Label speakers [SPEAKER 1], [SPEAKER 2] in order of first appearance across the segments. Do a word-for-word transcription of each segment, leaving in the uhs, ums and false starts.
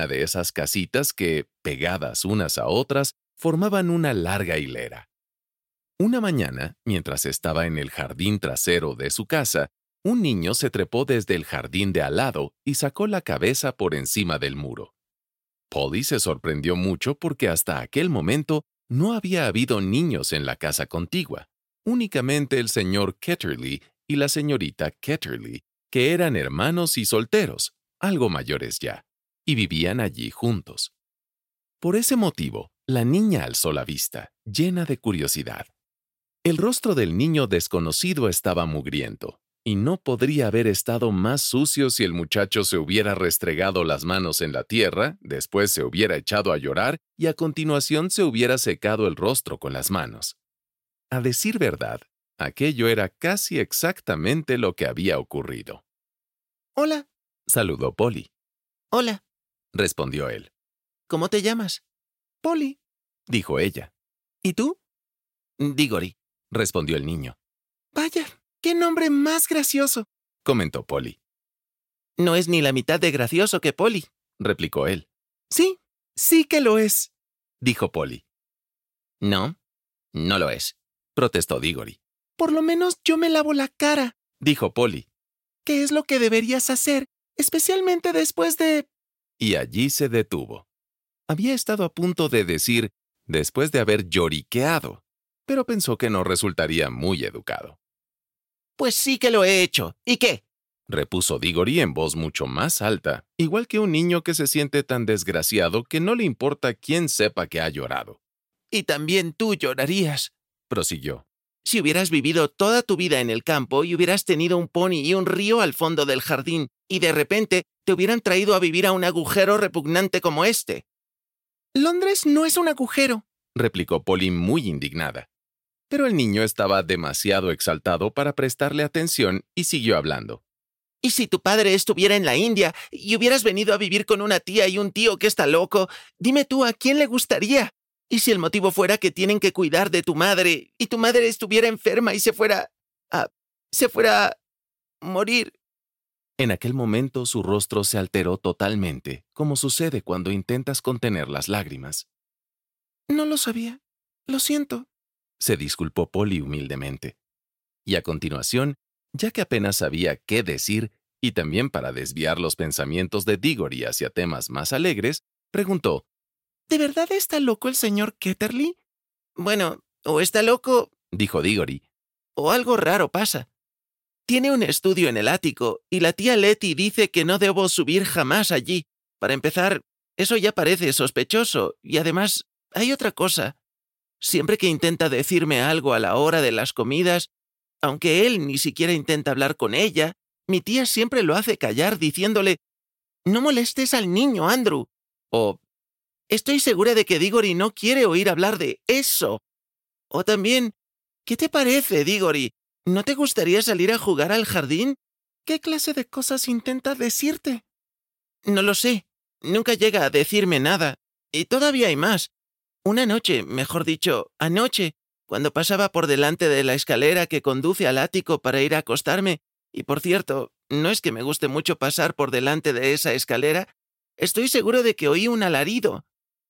[SPEAKER 1] de esas casitas que, pegadas unas a otras, formaban una larga hilera. Una mañana, mientras estaba en el jardín trasero de su casa, un niño se trepó desde el jardín de al lado y sacó la cabeza por encima del muro. Polly se sorprendió mucho porque hasta aquel momento no había habido niños en la casa contigua, únicamente el señor Ketterly y la señorita Ketterly, que eran hermanos y solteros, algo mayores ya, y vivían allí juntos. Por ese motivo, la niña alzó la vista, llena de curiosidad. El rostro del niño desconocido estaba mugriento, y no podría haber estado más sucio si el muchacho se hubiera restregado las manos en la tierra, después se hubiera echado a llorar y a continuación se hubiera secado el rostro con las manos. A decir verdad, aquello era casi exactamente lo que había ocurrido.
[SPEAKER 2] «Hola»,
[SPEAKER 1] saludó Polly.
[SPEAKER 2] «Hola»,
[SPEAKER 1] respondió él.
[SPEAKER 2] «¿Cómo te llamas?»
[SPEAKER 1] «Polly», dijo ella.
[SPEAKER 2] «¿Y tú?»
[SPEAKER 1] «Diggory», respondió el niño.
[SPEAKER 2] «Vaya, qué nombre más gracioso»,
[SPEAKER 1] comentó Polly.
[SPEAKER 2] «No es ni la mitad de gracioso que Polly»,
[SPEAKER 1] replicó él.
[SPEAKER 2] «Sí, sí que lo es»,
[SPEAKER 1] dijo Polly.
[SPEAKER 2] «No, no lo es»,
[SPEAKER 1] protestó Diggory.
[SPEAKER 2] «Por lo menos yo me lavo la cara»,
[SPEAKER 1] dijo Polly.
[SPEAKER 2] «¿Qué es lo que deberías hacer, especialmente después de...?»
[SPEAKER 1] Y allí se detuvo. Había estado a punto de decir, después de haber lloriqueado, pero pensó que no resultaría muy educado.
[SPEAKER 2] «Pues sí que lo he hecho. ¿Y qué?»,
[SPEAKER 1] repuso Diggory en voz mucho más alta, igual que un niño que se siente tan desgraciado que no le importa quién sepa que ha llorado.
[SPEAKER 2] «Y también tú llorarías»,
[SPEAKER 1] prosiguió.
[SPEAKER 2] «si hubieras vivido toda tu vida en el campo y hubieras tenido un pony y un río al fondo del jardín, y de repente te hubieran traído a vivir a un agujero repugnante como este». «Londres no es un agujero»,
[SPEAKER 1] replicó Polly muy indignada. Pero el niño estaba demasiado exaltado para prestarle atención y siguió hablando.
[SPEAKER 2] «Y si tu padre estuviera en la India y hubieras venido a vivir con una tía y un tío que está loco, dime tú a quién le gustaría. Y si el motivo fuera que tienen que cuidar de tu madre y tu madre estuviera enferma y se fuera a... se fuera a morir».
[SPEAKER 1] En aquel momento su rostro se alteró totalmente, como sucede cuando intentas contener las lágrimas.
[SPEAKER 2] «No lo sabía. Lo siento»,
[SPEAKER 1] se disculpó Polly humildemente. Y a continuación, ya que apenas sabía qué decir, y también para desviar los pensamientos de Diggory hacia temas más alegres, preguntó,
[SPEAKER 2] «¿De verdad está loco el señor Ketterly?» «Bueno, o está loco»,
[SPEAKER 1] dijo Diggory,
[SPEAKER 2] «o algo raro pasa. Tiene un estudio en el ático, y la tía Letty dice que no debo subir jamás allí. Para empezar, eso ya parece sospechoso, y además, hay otra cosa. Siempre que intenta decirme algo a la hora de las comidas, aunque él ni siquiera intenta hablar con ella, mi tía siempre lo hace callar diciéndole, «No molestes al niño, Andrew», o «Estoy segura de que Diggory no quiere oír hablar de eso». O también, «¿Qué te parece, Diggory? ¿No te gustaría salir a jugar al jardín?»
[SPEAKER 3] ¿Qué clase de cosas intenta decirte?
[SPEAKER 2] No lo sé. Nunca llega a decirme nada. Y todavía hay más. Una noche, mejor dicho, anoche, cuando pasaba por delante de la escalera que conduce al ático para ir a acostarme, y por cierto, no es que me guste mucho pasar por delante de esa escalera, estoy seguro de que oí un alarido.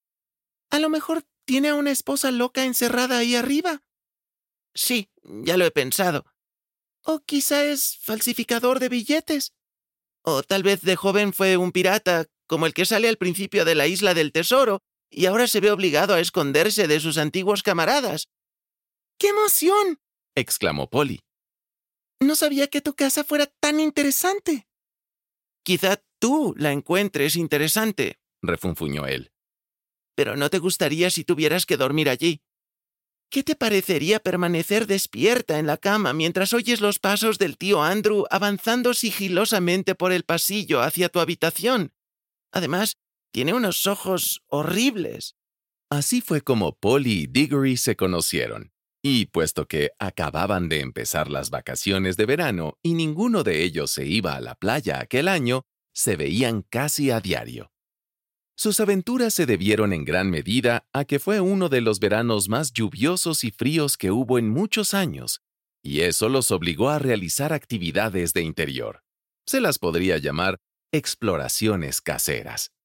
[SPEAKER 3] A lo mejor tiene a una esposa loca encerrada ahí arriba.
[SPEAKER 2] Sí, ya lo he pensado.
[SPEAKER 3] O quizá es falsificador de billetes.
[SPEAKER 2] O tal vez de joven fue un pirata, como el que sale al principio de la Isla del Tesoro, y ahora se ve obligado a esconderse de sus antiguos camaradas.
[SPEAKER 3] ¡Qué emoción!,
[SPEAKER 1] exclamó Polly.
[SPEAKER 3] No sabía que tu casa fuera tan interesante.
[SPEAKER 2] Quizá tú la encuentres interesante,
[SPEAKER 1] refunfuñó él.
[SPEAKER 2] Pero no te gustaría si tuvieras que dormir allí. ¿Qué te parecería permanecer despierta en la cama mientras oyes los pasos del tío Andrew avanzando sigilosamente por el pasillo hacia tu habitación? Además, tiene unos ojos horribles.
[SPEAKER 1] Así fue como Polly y Diggory se conocieron. Y puesto que acababan de empezar las vacaciones de verano y ninguno de ellos se iba a la playa aquel año, se veían casi a diario. Sus aventuras se debieron en gran medida a que fue uno de los veranos más lluviosos y fríos que hubo en muchos años, y eso los obligó a realizar actividades de interior. Se las podría llamar exploraciones caseras.